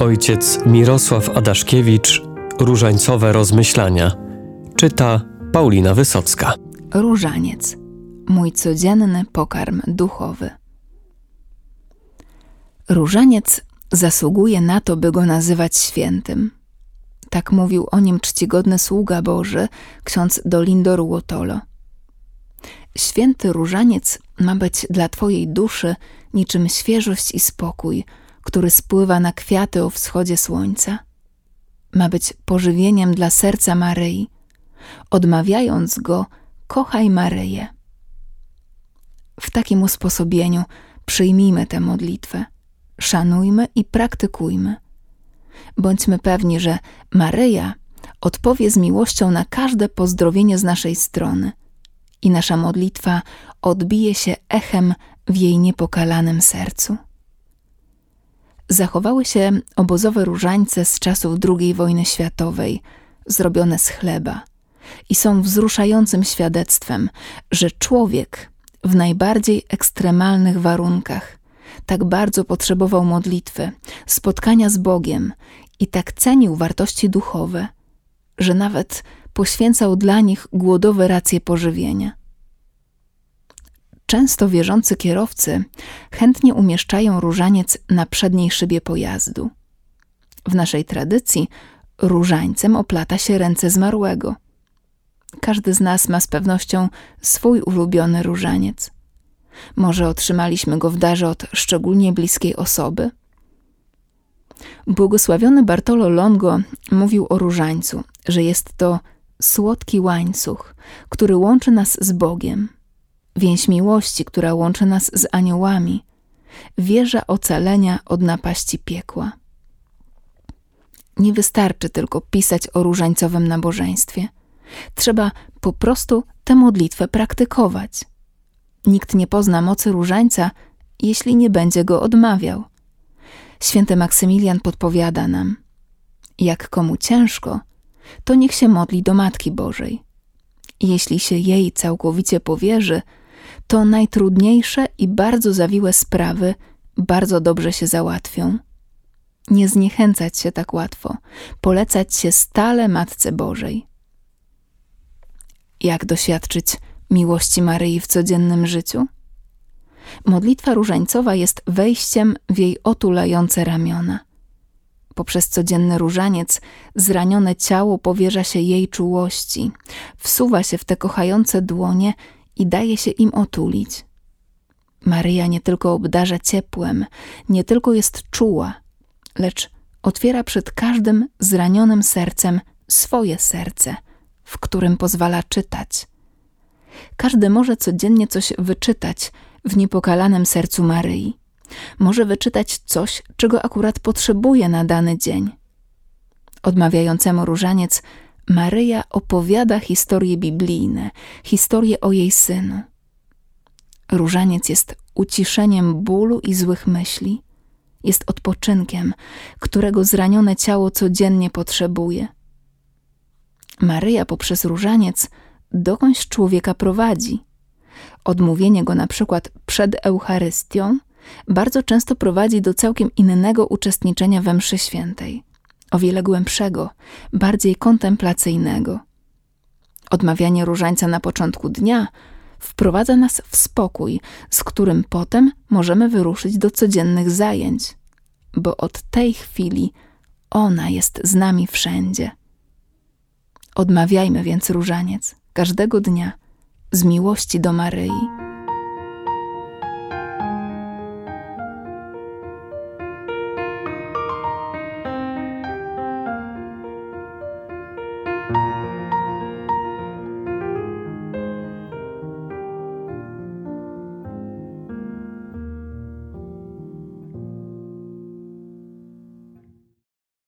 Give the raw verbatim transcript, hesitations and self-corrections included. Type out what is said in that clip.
Ojciec Mirosław Adaszkiewicz, Różańcowe rozmyślania. Czyta Paulina Wysocka. Różaniec. Mój codzienny pokarm duchowy. Różaniec zasługuje na to, by go nazywać świętym. Tak mówił o nim czcigodny sługa Boży, ksiądz Dolindo Ruotolo. Święty różaniec ma być dla twojej duszy niczym świeżość i spokój, który spływa na kwiaty o wschodzie słońca. Ma być pożywieniem dla serca Maryi. Odmawiając go, kochaj Maryję. W takim usposobieniu przyjmijmy tę modlitwę, szanujmy i praktykujmy. Bądźmy pewni, że Maryja odpowie z miłością na każde pozdrowienie z naszej strony i nasza modlitwa odbije się echem w jej niepokalanym sercu. Zachowały się obozowe różańce z czasów drugiej wojny światowej, zrobione z chleba, i są wzruszającym świadectwem, że człowiek w najbardziej ekstremalnych warunkach tak bardzo potrzebował modlitwy, spotkania z Bogiem i tak cenił wartości duchowe, że nawet poświęcał dla nich głodowe racje pożywienia. Często wierzący kierowcy chętnie umieszczają różaniec na przedniej szybie pojazdu. W naszej tradycji różańcem oplata się ręce zmarłego. Każdy z nas ma z pewnością swój ulubiony różaniec. Może otrzymaliśmy go w darze od szczególnie bliskiej osoby? Błogosławiony Bartolo Longo mówił o różańcu, że jest to słodki łańcuch, który łączy nas z Bogiem, więź miłości, która łączy nas z aniołami, wieża ocalenia od napaści piekła. Nie wystarczy tylko pisać o różańcowym nabożeństwie. Trzeba po prostu tę modlitwę praktykować. Nikt nie pozna mocy różańca, jeśli nie będzie go odmawiał. Święty Maksymilian podpowiada nam: jak komu ciężko, to niech się modli do Matki Bożej. Jeśli się jej całkowicie powierzy, to najtrudniejsze i bardzo zawiłe sprawy bardzo dobrze się załatwią. Nie zniechęcać się tak łatwo, polecać się stale Matce Bożej. Jak doświadczyć miłości Maryi w codziennym życiu? Modlitwa różańcowa jest wejściem w jej otulające ramiona. Poprzez codzienny różaniec zranione ciało powierza się jej czułości, wsuwa się w te kochające dłonie i daje się im otulić. Maryja nie tylko obdarza ciepłem, nie tylko jest czuła, lecz otwiera przed każdym zranionym sercem swoje serce, w którym pozwala czytać. Każdy może codziennie coś wyczytać w niepokalanym sercu Maryi. Może wyczytać coś, czego akurat potrzebuje na dany dzień. Odmawiającemu różaniec Maryja opowiada historie biblijne, historie o jej synu. Różaniec jest uciszeniem bólu i złych myśli. Jest odpoczynkiem, którego zranione ciało codziennie potrzebuje. Maryja poprzez różaniec dokądś człowieka prowadzi. Odmówienie go na przykład przed Eucharystią bardzo często prowadzi do całkiem innego uczestniczenia we mszy świętej, o wiele głębszego, bardziej kontemplacyjnego. Odmawianie różańca na początku dnia wprowadza nas w spokój, z którym potem możemy wyruszyć do codziennych zajęć, bo od tej chwili ona jest z nami wszędzie. Odmawiajmy więc różaniec każdego dnia z miłości do Maryi.